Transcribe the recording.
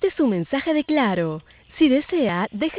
Este es un mensaje de Claro. Si desea, deje